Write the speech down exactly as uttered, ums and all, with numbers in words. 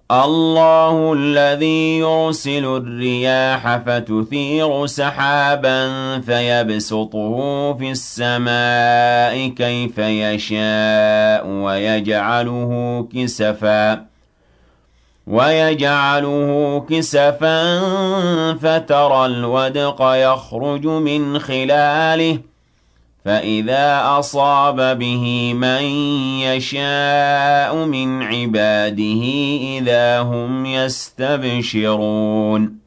اللَّهُ الَّذِي يُرْسِلُ الرِّيَاحَ فَتُثِيرُ سَحَابًا فَيَبْسُطُهُ فِي السَّمَاءِ كَيْفَ يَشَاءُ وَيَجْعَلُهُ كِسَفًا وَيَجْعَلُهُ كِسَفًا فَتَرَى الْوَدْقَ يَخْرُجُ مِنْ خِلَالِهِ فَإِذَا أَصَابَ بِهِ مَن يَشَاءُ مِنْ عِبَادِهِ إِذَا هُمْ يَسْتَبْشِرُونَ